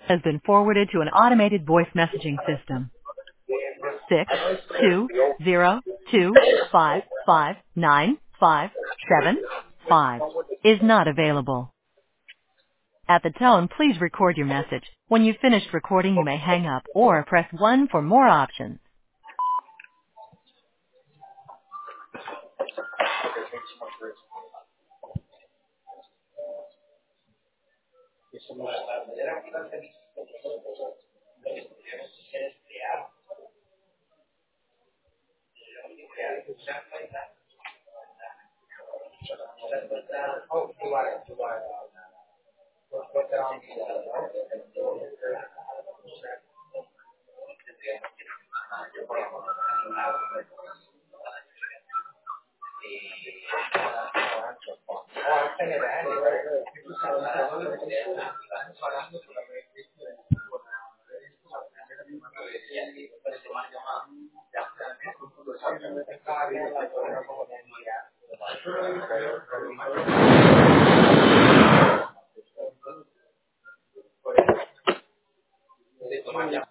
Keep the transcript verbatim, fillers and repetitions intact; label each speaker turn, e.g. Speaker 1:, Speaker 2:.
Speaker 1: has been forwarded to an automated voice messaging system. Six two zero two five five nine five seven five is not available. At the tone, please record your message. When you've finished recording, you may hang up or press one for more options.